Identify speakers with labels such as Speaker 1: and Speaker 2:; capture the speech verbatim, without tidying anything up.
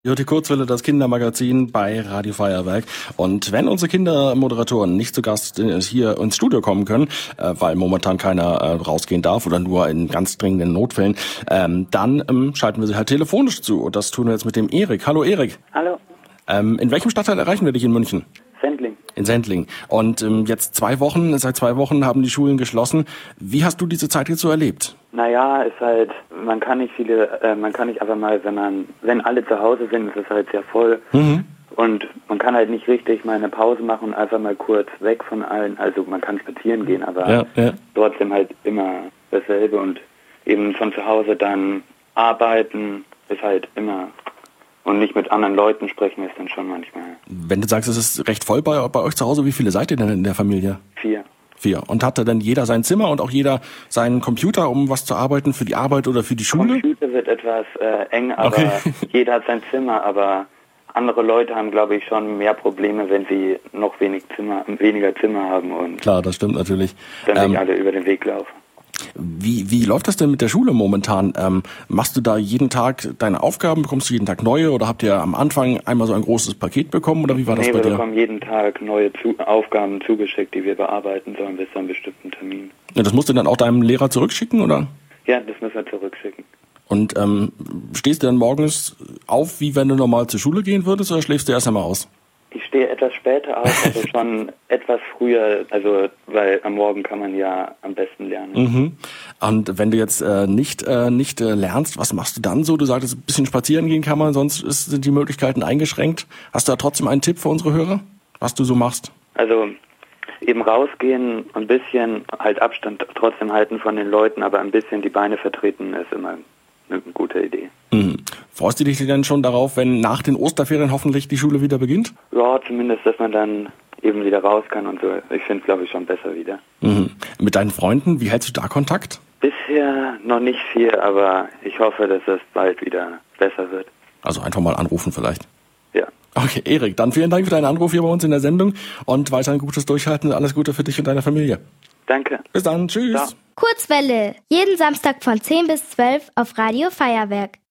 Speaker 1: Ja, die Kurzwelle, das Kindermagazin bei Radio Feuerwerk. Und wenn unsere Kindermoderatoren nicht zu Gast hier ins Studio kommen können, äh, weil momentan keiner äh, rausgehen darf oder nur in ganz dringenden Notfällen, ähm, dann ähm, schalten wir sie halt telefonisch zu. Und das tun wir jetzt mit dem Erik. Hallo Erik.
Speaker 2: Hallo.
Speaker 1: Ähm, in welchem Stadtteil erreichen wir dich in München?
Speaker 2: Sendling.
Speaker 1: In Sendling. Und ähm, jetzt zwei Wochen, seit zwei Wochen haben die Schulen geschlossen. Wie hast du diese Zeit jetzt so erlebt?
Speaker 2: Naja, ist halt, man kann nicht viele, äh, man kann nicht einfach mal, wenn man, wenn alle zu Hause sind, ist es halt sehr voll.
Speaker 1: Mhm.
Speaker 2: Und man kann halt nicht richtig mal eine Pause machen und einfach mal kurz weg von allen. Also man kann spazieren gehen, aber
Speaker 1: ja, ja.
Speaker 2: trotzdem halt immer dasselbe. Und eben von zu Hause dann arbeiten ist halt immer, und nicht mit anderen Leuten sprechen ist dann schon manchmal.
Speaker 1: Wenn du sagst, es ist recht voll bei, bei euch zu Hause, wie viele seid ihr denn in der Familie?
Speaker 2: Vier.
Speaker 1: Vier. Und hatte dann jeder sein Zimmer und auch jeder seinen Computer, um was zu arbeiten, für die Arbeit oder für die Schule?
Speaker 2: Computer wird etwas äh, eng, aber
Speaker 1: okay.
Speaker 2: Jeder hat sein Zimmer, aber andere Leute haben, glaube ich, schon mehr Probleme, wenn sie noch wenig Zimmer, weniger Zimmer haben und
Speaker 1: klar, das stimmt natürlich.
Speaker 2: Dann
Speaker 1: ähm,
Speaker 2: nicht alle über den Weg laufen.
Speaker 1: Wie, wie läuft das denn mit der Schule momentan? Ähm, machst du da jeden Tag deine Aufgaben? Bekommst du jeden Tag neue? Oder habt ihr am Anfang einmal so ein großes Paket bekommen? Oder wie war das
Speaker 2: nee,
Speaker 1: bei dir?
Speaker 2: Wir bekommen jeden Tag neue zu Aufgaben zugeschickt, die wir bearbeiten sollen bis zu einem bestimmten Termin.
Speaker 1: Ja, das musst du dann auch deinem Lehrer zurückschicken, oder?
Speaker 2: Ja, das müssen wir zurückschicken.
Speaker 1: Und ähm, stehst du dann morgens auf, wie wenn du normal zur Schule gehen würdest, oder schläfst du erst einmal aus?
Speaker 2: Ich stehe etwas später auf, also schon etwas früher, also weil am Morgen kann man ja am besten lernen.
Speaker 1: Mhm. Und wenn du jetzt äh, nicht äh, nicht äh, lernst, was machst du dann so? Du sagtest, ein bisschen spazieren gehen kann man, sonst ist, sind die Möglichkeiten eingeschränkt. Hast du da trotzdem einen Tipp für unsere Hörer, was du so machst?
Speaker 2: Also eben rausgehen, ein bisschen halt Abstand trotzdem halten von den Leuten, aber ein bisschen die Beine vertreten ist immer eine gute Idee.
Speaker 1: Mhm. Freust du dich denn schon darauf, wenn nach den Osterferien hoffentlich die Schule wieder beginnt?
Speaker 2: Ja, zumindest, dass man dann eben wieder raus kann und so. Ich finde es, glaube ich, schon besser wieder.
Speaker 1: Mhm. Mit deinen Freunden, wie hältst du da Kontakt?
Speaker 2: Bisher noch nicht viel, aber ich hoffe, dass es bald wieder besser wird.
Speaker 1: Also einfach mal anrufen vielleicht.
Speaker 2: Ja.
Speaker 1: Okay, Erik, dann vielen Dank für deinen Anruf hier bei uns in der Sendung und weiter ein gutes Durchhalten. Alles Gute für dich und deine Familie.
Speaker 2: Danke.
Speaker 1: Bis dann, tschüss.
Speaker 2: Ja.
Speaker 3: Kurzwelle, jeden Samstag von zehn bis zwölf auf Radio Feuerwerk.